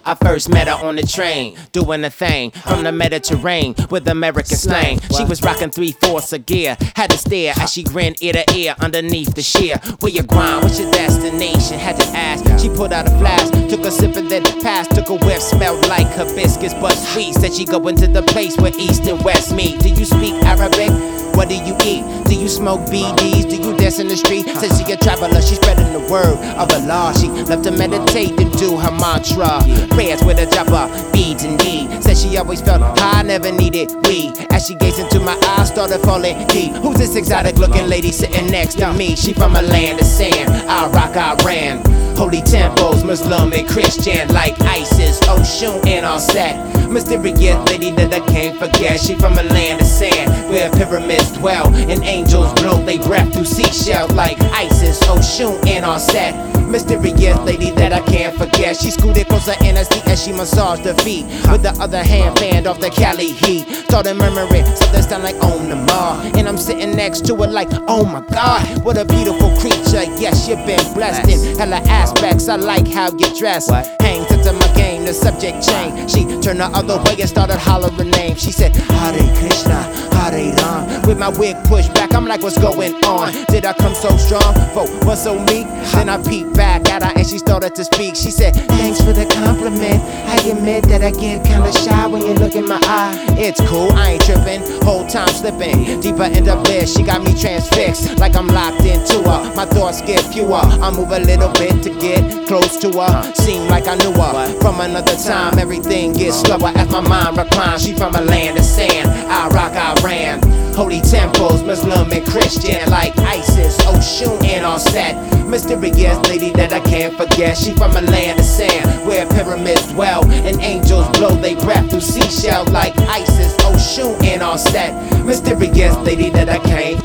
I first met her on the train, doing a thing from the Mediterranean with American slang. She was rocking 3/4 of gear, had to stare as she grinned ear to ear underneath the sheer. Where you grind, what's your destination? Had to ask. She pulled out a flask, took a sip and then passed. Took a whiff, smelled like hibiscus but sweet. Said she go into the place where East and West meet. Do you speak Arabic? What do you eat? Do you smoke BDs? Do you dance in the street? Said she a traveler, she spreading the word of Allah. She love to meditate and do her mantra. Prayers with a dropper, beads indeed. Said she always felt high, never needed weed. As she gazed into my eyes, started falling deep. Who's this exotic looking lady sitting next to me? She from a land of sand, Iraq, Iran. Holy temples, Muslim and Christian, like ISIS, Oshun and all set. Mysterious lady that I can't forget. She from a land of sand, where pyramids dwell and angels blow they breath through seashells, like ISIS, Oshun and all set. Mysterious lady that I can't forget. She scooted closer in as she massaged her feet. With the other hand fanned off the Cali heat. Started murmuring something sound like Om Namah. And I'm sitting next to her like, oh my God, what a beautiful creature. Yes, you've been blessed in hella aspects. I like how you dress. Hangs into my game, the subject changed. She turned the other way and started hollering names. She said, Hare Krishna, Hare Ram. With my wig pushed back, I'm like, what's going on? Did I come so strong? For what's so meek? Then I peeked back at her and she started to speak. She said, thanks for the compliment. I admit that I get kinda shy when you look in my eye. It's cool, I ain't tripping. Whole time slipping deeper into bliss. She got me transfixed, like I'm locked into her. My thoughts get fewer. I move a little bit to get close to her. Seem like I knew her from another time. Everything gets slower as my mind reclines. She from a land of sand, Iraq, Iran. Holy temples, Muslim and Christian, like ISIS, Oshun and all set. Mysterious lady that I can't forget. She from a land of sand, where pyramids dwell and angels blow they breath through seashells, like ISIS, Oshun and all set. Mysterious lady that I can't.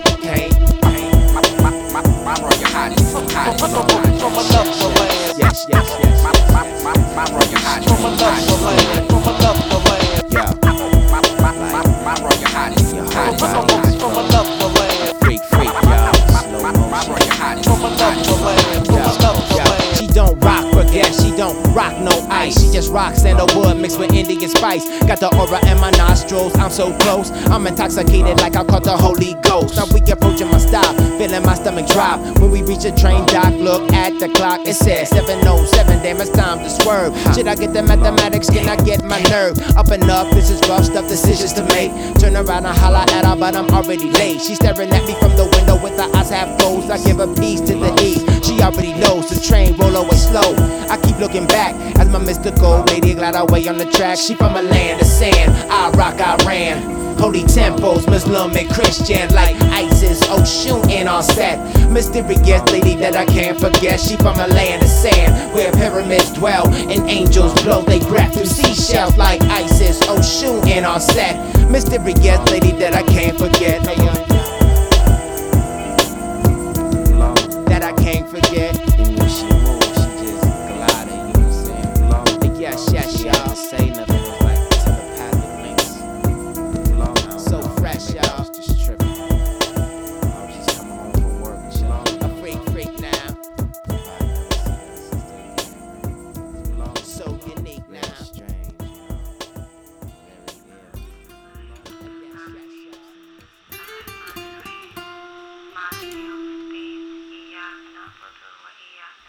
My royal highness, from another land. Yes. My royal highness, Yeah. from another land. My royal highness, From another land. freak, y'all. My royal highness, from another land. From another land. She don't rock baguette, she don't rock no ice. She just rocks sandalwood mixed with Indian spice. Got the aura in my nostrils, I'm so close. I'm intoxicated like I caught the Holy Ghost. Now we approaching my stop, feeling my stomach drop. When we reach a train dock, look at the clock. It says 7:07, damn it's time to swerve. Should I get the mathematics, can I get my nerve? Up and up, this is rough stuff, decisions to make. Turn around and holler at her, but I'm already late. She's staring at me from the window with her eyes half closed. I give a piece to the east, she already knows the train roll away slow. I keep looking back as my mystical lady glide away on the track. She from a land of sand, Iraq, Iran. Holy temples, Muslim and Christian, like ISIS, Oshun and all set. Mysterious lady that I can't forget. She from a land of sand, where pyramids dwell and angels blow they breath through seashells, like ISIS, Oshun and all set. Mysterious lady that I can't forget.